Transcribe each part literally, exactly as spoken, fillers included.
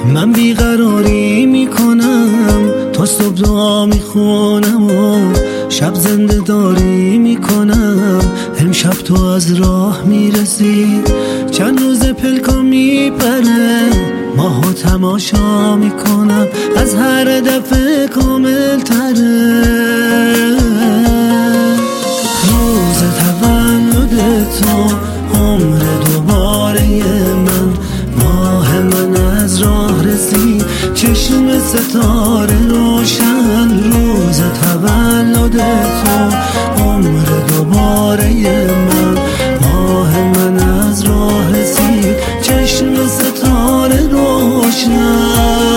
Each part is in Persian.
من بیقراری میکنم تا صبح دعا میخونم و شب زنده داری میکنم. امشب تو از راه میرسی، چند روز پلکا میپره، ماهو تماشا میکنم، از هر دفعه کامل تره. روز تولد تو، عمر دوباره من، ماه من از راه رسید، چشم ستاره روشن. روز تولد تو، عمر دوباره من، ماه من از راه رسید، چشم ستاره روشن.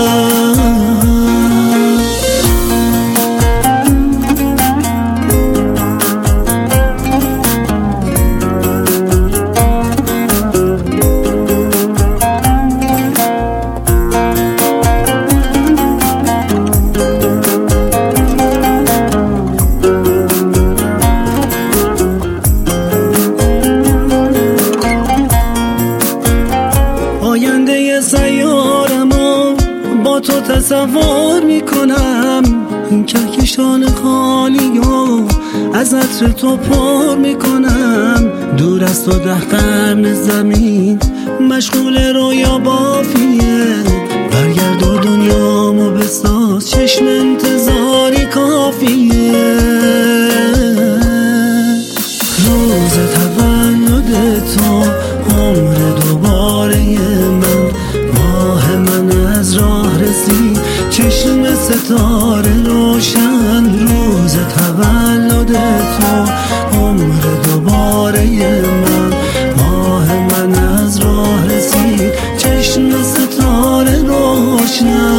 آینده سیارمو با تو تصور میکنم، این کهکشان خالی و از عطر تو پر میکنم. دور از تو ده قرن زمین مشغول رویا بافیه، برگرد و دنیامو بساز، چشم انتظاری کافیه. روز تولد تو، عمر دوباره من، ماه من از راه رسید، چشم ستاره روشن. روز تولد تو، عمر دوباره من، ماه من از راه رسید، چشم ستاره روشن.